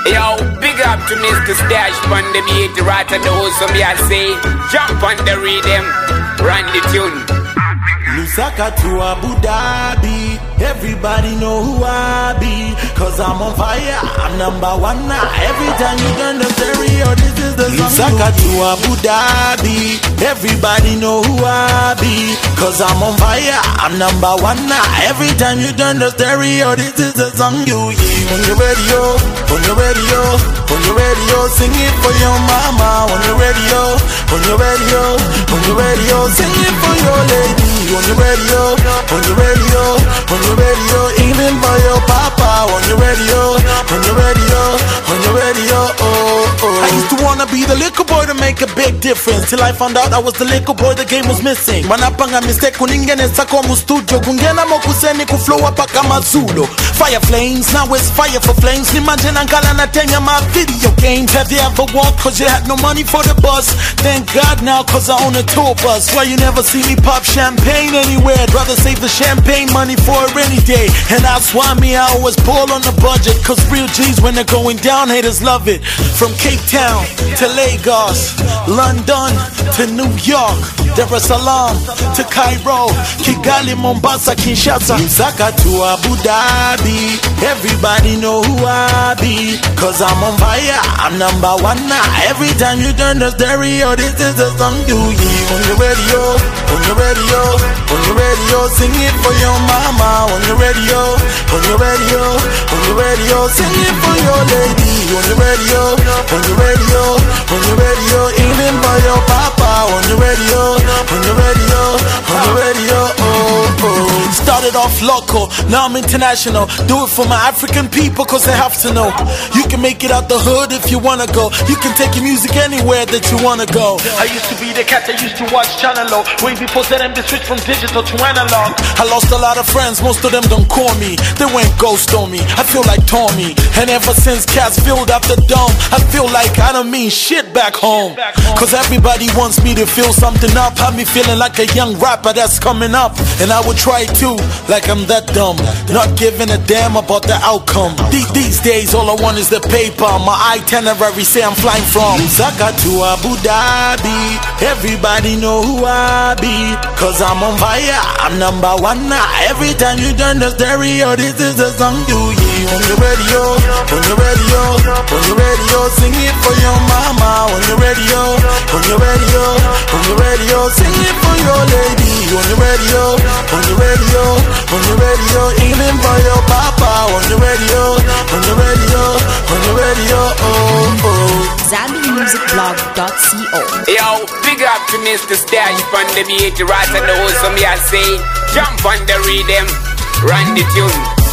Yo, big up to Mr. Stash on the beat, right at the house, so me I say, jump on the rhythm, run the tune. Lusaka to Abu Dhabi, everybody know who I be, cause I'm on fire, I'm number one now. Every time you turn the stereo, this is the song. Lusaka to Abu Dhabi, everybody know who I be, cause I'm on fire, I'm number one now. Every time you turn the stereo, this is the song you hear. On your radio, on your radio, on your radio, sing it for your mama. On your radio, on your radio, on your radio, sing it for your lady. On your radio, on your radio, on your radio, even for your papa. On your radio, on your radio, on your radio, oh, oh. I used to wanna be the little boy to make a big difference, till I found out I was the little boy the game was missing. Manapanga mistake kuningene sako mu studio, kungena mokuseni kuflow up kama Zulu. Fire flames, now it's fire for flames. Imagine Ankala na tenya my video games. Have you ever walked cause you had no money for the bus? Thank God now cause I own a tour bus. Why you never see me pop champagne anywhere? I'd rather save the champagne money for a rainy day. And that's why me I always pull on the budget, cause real G's when they're going down, haters love it. From Cape Town to Lagos, London to New York, Dar es Salaam to Cairo, Kigali, Mombasa, Kinshasa, Lusaka to Abu Dhabi. Everybody know who I be, cause I'm on fire, I'm number one now. Every time you turn the stereo, this is the song you hear. On your radio, on your radio, on your radio, sing it for your mama. On your radio, on your radio, on your radio, sing it for your lady. On your radio, on your radio, on your radio, even for your papa. On your radio, on your radio, on your radio, oh, oh. Started off local, now I'm international. Do it for my African people cause they have to know. You can make it out the hood if you wanna go. You can take your music anywhere that you wanna go. I used to be the cat that used to watch Channel O, way before ZMB switched from digital to analog. I lost a lot of friends, most of them don't call me. They went ghost on me, I feel like Tommy. And ever since cats filled up the dome, I feel like I don't mean shit back home. Cause everybody wants me to feel something up, have me feeling like a young rapper that's coming up. And I would try too, like I'm that dumb, not giving a damn about the outcome. These days all I want is the paper, my itinerary say I'm flying from Lusaka to Abu Dhabi. Everybody know who I be, cause I'm on fire, I'm number one now. Every time you turn the stereo, this is the song you hear. On your radio, on your radio, on your radio, sing it for your mama. On your radio, on your radio, on your radio, sing it for your lady. On your radio, on your radio, on your radio, even for your papa. On your radio, on your radio, on your radio, oh, oh. ZambianMusicBlog.co. Yo, big up to Mr. Stash on the beat, right at the house, so me I say, jump on the rhythm, run the tune.